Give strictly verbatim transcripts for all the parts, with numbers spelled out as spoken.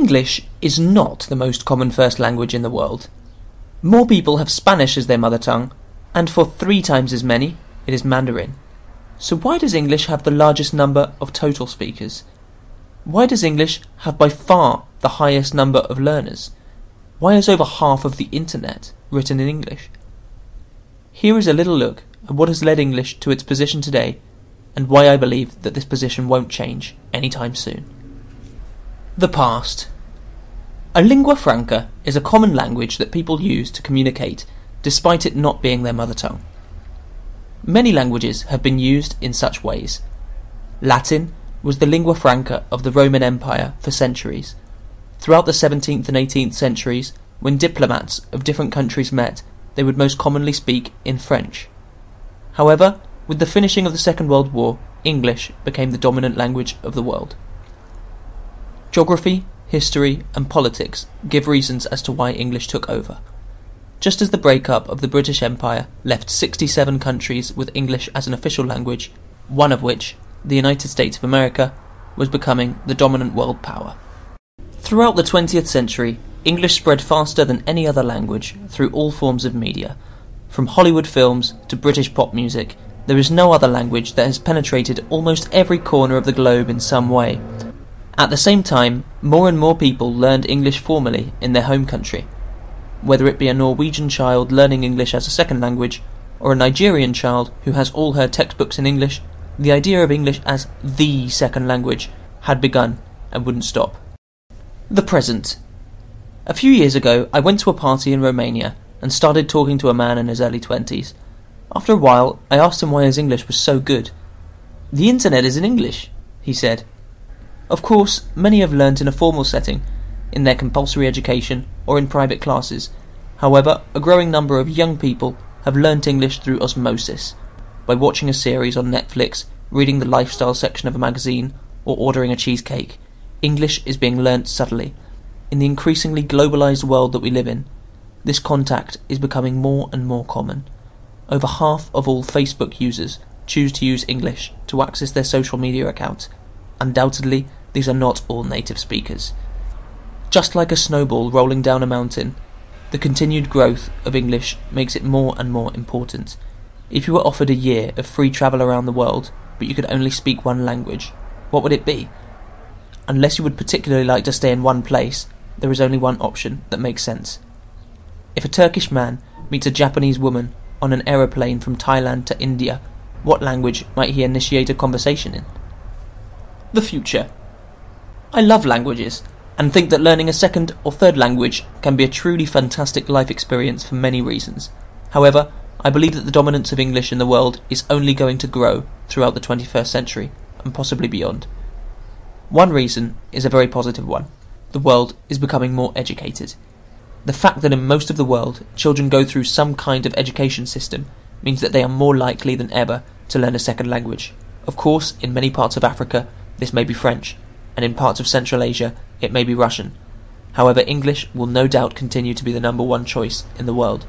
English is not the most common first language in the world. More people have Spanish as their mother tongue, and for three times as many, it is Mandarin. So why does English have the largest number of total speakers? Why does English have by far the highest number of learners? Why is over half of the internet written in English? Here is a little look at what has led English to its position today, and why I believe that this position won't change anytime soon. The past. A lingua franca is a common language that people use to communicate, despite it not being their mother tongue. Many languages have been used in such ways. Latin was the lingua franca of the Roman Empire for centuries. Throughout the seventeenth and eighteenth centuries, when diplomats of different countries met, they would most commonly speak in French. However, with the finishing of the Second World War, English became the dominant language of the world. Geography, history, and politics give reasons as to why English took over. Just as the breakup of the British Empire left sixty-seven countries with English as an official language, one of which, the United States of America, was becoming the dominant world power. Throughout the twentieth century, English spread faster than any other language through all forms of media. From Hollywood films to British pop music, there is no other language that has penetrated almost every corner of the globe in some way. At the same time, more and more people learned English formally in their home country. Whether it be a Norwegian child learning English as a second language, or a Nigerian child who has all her textbooks in English, the idea of English as the second language had begun and wouldn't stop. The present. A few years ago, I went to a party in Romania and started talking to a man in his early twenties. After a while, I asked him why his English was so good. "The internet is in English," he said. Of course, many have learnt in a formal setting, in their compulsory education or in private classes. However, a growing number of young people have learnt English through osmosis, by watching a series on Netflix, reading the lifestyle section of a magazine, or ordering a cheesecake. English is being learnt subtly. In the increasingly globalised world that we live in, this contact is becoming more and more common. Over half of all Facebook users choose to use English to access their social media accounts. Undoubtedly, these are not all native speakers. Just like a snowball rolling down a mountain, the continued growth of English makes it more and more important. If you were offered a year of free travel around the world, but you could only speak one language, what would it be? Unless you would particularly like to stay in one place, there is only one option that makes sense. If a Turkish man meets a Japanese woman on an aeroplane from Thailand to India, what language might he initiate a conversation in? The future. I love languages, and think that learning a second or third language can be a truly fantastic life experience for many reasons. However, I believe that the dominance of English in the world is only going to grow throughout the twenty-first century, and possibly beyond. One reason is a very positive one. The world is becoming more educated. The fact that in most of the world children go through some kind of education system means that they are more likely than ever to learn a second language. Of course, in many parts of Africa, this may be French, and in parts of Central Asia, it may be Russian. However, English will no doubt continue to be the number one choice in the world.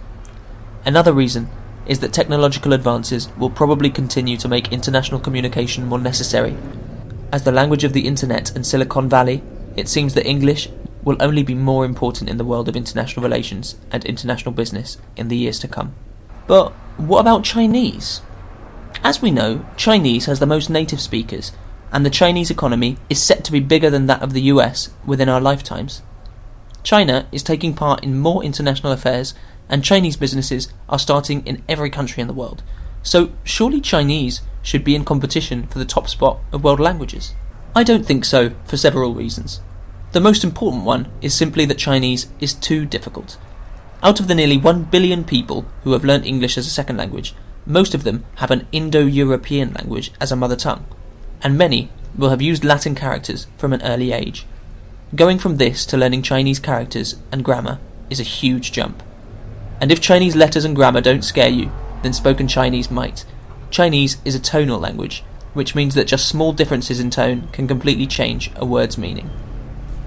Another reason is that technological advances will probably continue to make international communication more necessary. As the language of the internet and Silicon Valley, it seems that English will only be more important in the world of international relations and international business in the years to come. But what about Chinese? As we know, Chinese has the most native speakers, and the Chinese economy is set to be bigger than that of the U S within our lifetimes. China is taking part in more international affairs, and Chinese businesses are starting in every country in the world. So surely Chinese should be in competition for the top spot of world languages? I don't think so, for several reasons. The most important one is simply that Chinese is too difficult. Out of the nearly one billion people who have learnt English as a second language, most of them have an Indo-European language as a mother tongue, and many will have used Latin characters from an early age. Going from this to learning Chinese characters and grammar is a huge jump. And if Chinese letters and grammar don't scare you, then spoken Chinese might. Chinese is a tonal language, which means that just small differences in tone can completely change a word's meaning.